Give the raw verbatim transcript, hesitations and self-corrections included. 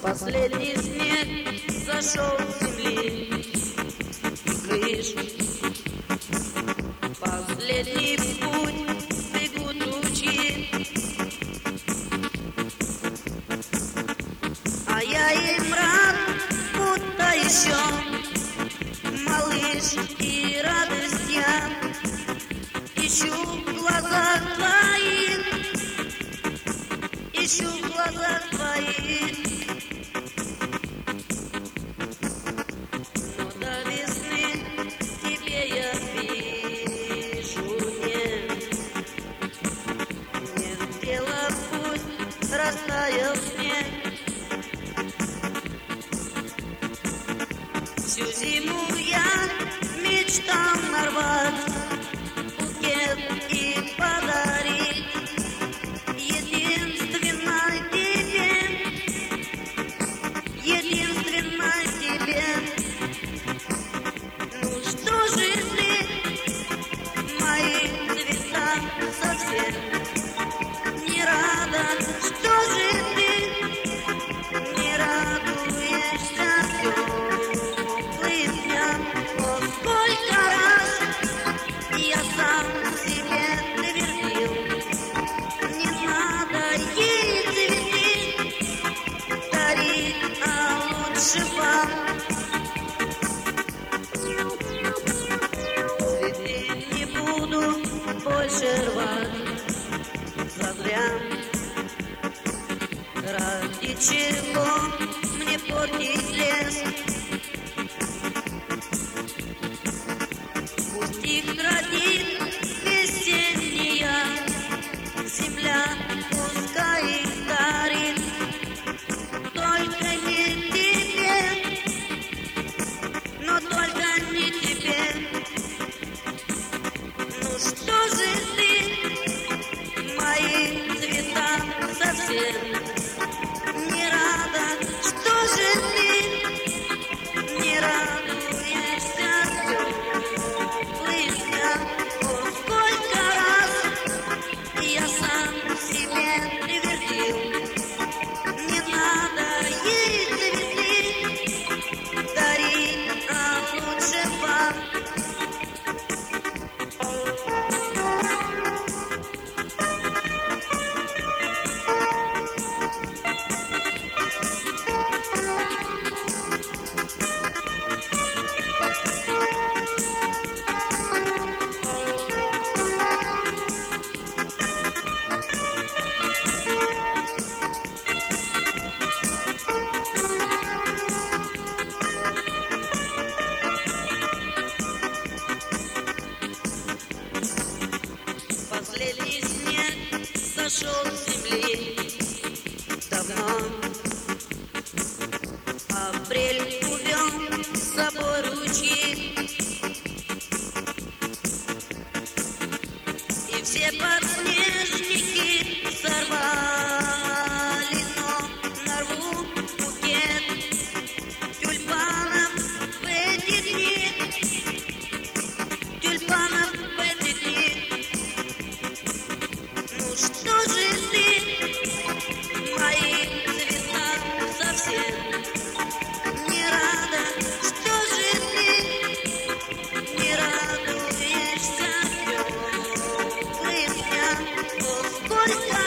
Последний снег сошел с земли и крыш. Последний путь бегут лучи, а я им рад, будто еще малыш, и радость я ищу в глазах твоих, ищу в глазах твоих. Но до весны тебе я пишу нет, нет дела, пусть растаял снег. Всю зиму я мечтал нарвать букет и подарить единственной тебе, единственной тебе. Ну что же ты, мои цвета совсем не рада? Что же ты не радуешься теплым дням? О, сколько раз я сам себе твердил, не надо ей цветы дарить, а лучше вам цветы не буду больше рвать зазря. Ради чего мне портить лес? Пусть их родит весенняя земля, пускай их дарит, только не тебе, но только не тебе. Ну что же ты, мои цвета совсем не рада? Что же ты не радуешься теплым дням? О, сколько раз я сам себе твердил, не надо ей цветы дарить, а лучше вам. Последний снег сошел с земли давно. Апрель увел с собой ручьи, и все подснежники сорвали, но нарву букет тюльпанов в эти дни, тюльпанов в эти дни. Ну что же ты, мои цвета совсем не рада? Что же ты не радуешься теплым дням? О, сколько